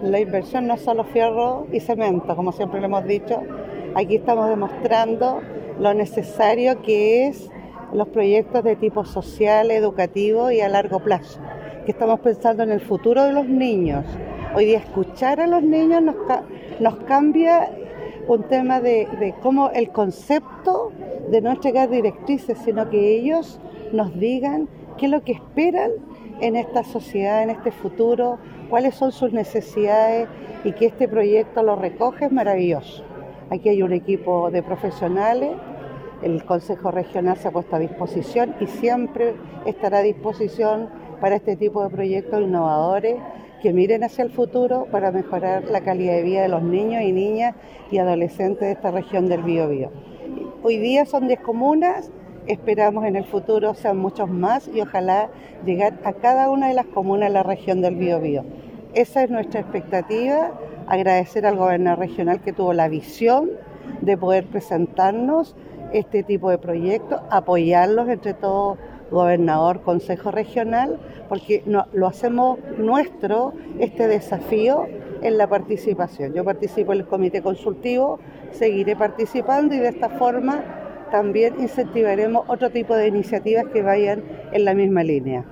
La inversión no es solo fierro y cemento, como siempre lo hemos dicho. Aquí estamos demostrando lo necesario que es los proyectos de tipo social, educativo y a largo plazo, que estamos pensando en el futuro de los niños. Hoy día escuchar a los niños nos cambia un tema de cómo el concepto de no entregar directrices, sino que ellos nos digan qué es lo que esperan en esta sociedad, en este futuro, cuáles son sus necesidades, y que este proyecto lo recoge es maravilloso. Aquí hay un equipo de profesionales, el Consejo Regional se ha puesto a disposición y siempre estará a disposición para este tipo de proyectos innovadores que miren hacia el futuro para mejorar la calidad de vida de los niños y niñas y adolescentes de esta región del Biobío. Hoy día son 10 comunas, esperamos en el futuro sean muchos más y ojalá llegar a cada una de las comunas de la región del Biobío. Esa es nuestra expectativa, agradecer al gobernador regional que tuvo la visión de poder presentarnos este tipo de proyectos, apoyarlos entre todos, gobernador, consejo regional, porque lo hacemos nuestro, este desafío en la participación. Yo participo en el comité consultivo, seguiré participando y de esta forma también incentivaremos otro tipo de iniciativas que vayan en la misma línea.